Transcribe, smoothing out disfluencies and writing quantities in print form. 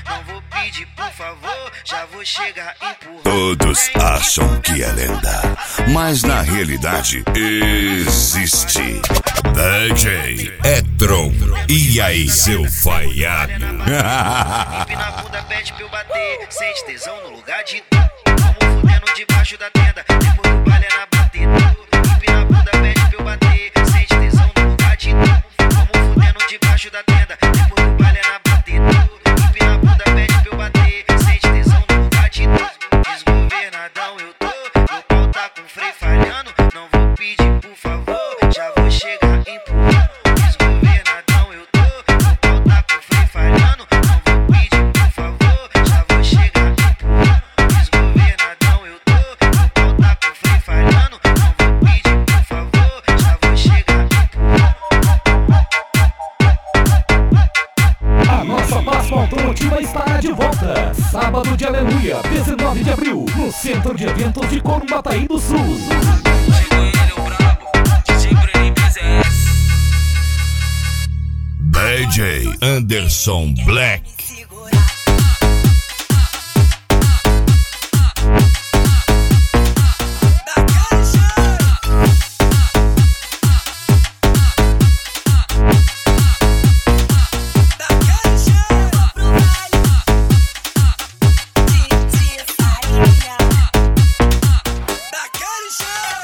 não vou pedir por favor, já vou chegar empurrando. Todos acham que é lenda, mas na realidade existe. DJ Etron, e aí seu falhado? Na bunda pede pra eu bater, sente tesão no lugar de tu. Vamos fudendo debaixo da tenda, depois do baile é na batida. Hippie na bunda pede pra eu bater, sente tesão no lugar de tu. Vamos fudendo debaixo da tenda, depois do baile é na batida. Hippie na bunda pede pra eu bater, sente tesão no lugar de tu. Desgovernadão eu tô, meu pau tá com freio falhando, não vou pedir por favor, já vou chegar empurrando. Desgovernadão eu tô, meu pau tá com freio falhando, não vou pedir por favor, já vou chegar empurrando. Desgovernadão eu tô, meu pau tá com freio falhando, não vou pedir por favor, já vou chegar empurrando. A nossa Páscoa Automotiva estará de volta. Sábado de Aleluia, 19 de abril, no Centro de Eventos de Corumbataí do Sul. Chegou ele, o brabo, DJ Brenin PZS. DJ Anderson Black.